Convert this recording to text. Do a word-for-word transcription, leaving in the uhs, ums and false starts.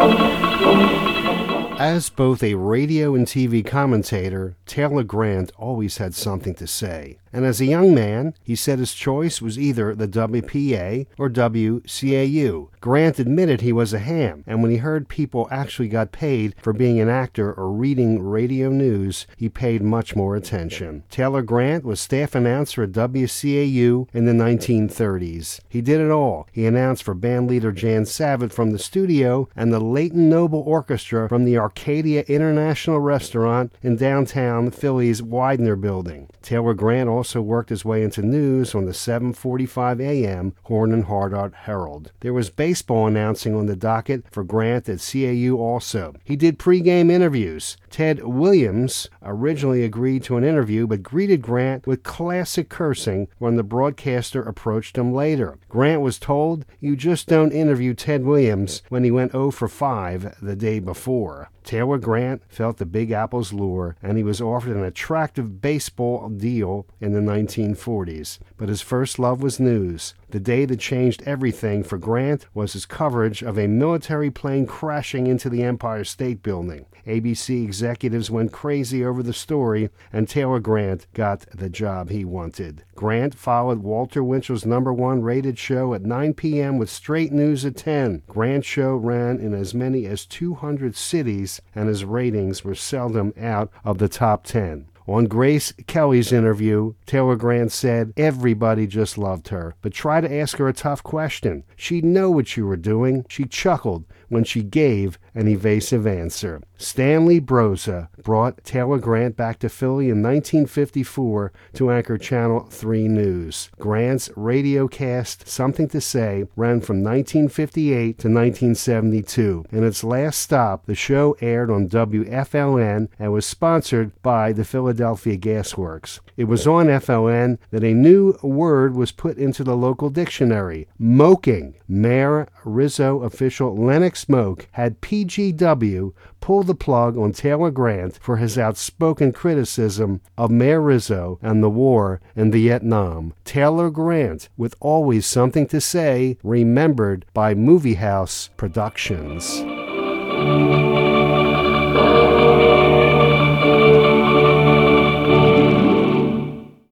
As both a radio and T V commentator, Taylor Grant always had something to say. And as a young man, he said his choice was either the W P A or W C A U. Grant admitted he was a ham, and when he heard people actually got paid for being an actor or reading radio news, he paid much more attention. Taylor Grant was staff announcer at W C A U in the nineteen thirties. He did it all. He announced for bandleader Jan Savitt from the studio and the Leighton Noble Orchestra from the Arcadia International Restaurant in downtown Philly's Widener Building. Taylor Grant also also worked his way into news on the seven forty-five a.m. Horn and Hardart Herald. There was baseball announcing on the docket for Grant at C A U also. He did pregame interviews. Ted Williams originally agreed to an interview but greeted Grant with classic cursing when the broadcaster approached him later. Grant was told, "You just don't interview Ted Williams," when he went oh for five the day before. Taylor Grant felt the Big Apple's lure, and he was offered an attractive baseball deal in the nineteen forties. But his first love was news. The day that changed everything for Grant was his coverage of a military plane crashing into the Empire State Building. A B C executives went crazy over the story, and Taylor Grant got the job he wanted. Grant followed Walter Winchell's number one rated show at nine p.m. with straight news at ten. Grant's show ran in as many as two hundred cities, and his ratings were seldom out of the top ten. On Grace Kelly's interview, Taylor Grant said everybody just loved her, but try to ask her a tough question. She'd know what you were doing. She chuckled when she gave an evasive answer. Stanley Broza brought Taylor Grant back to Philly in nineteen fifty-four to anchor Channel three News. Grant's radio cast, Something to Say, ran from nineteen fifty-eight to nineteen seventy-two. In its last stop, the show aired on W F L N and was sponsored by the Philadelphia Gas Works. It was on F L N that a new word was put into the local dictionary: moking. Mayor Rizzo official Lennox Moke had P G W pull the plug on Taylor Grant for his outspoken criticism of Mayor Rizzo and the war in Vietnam. Taylor Grant, with always something to say, remembered by Movie House Productions.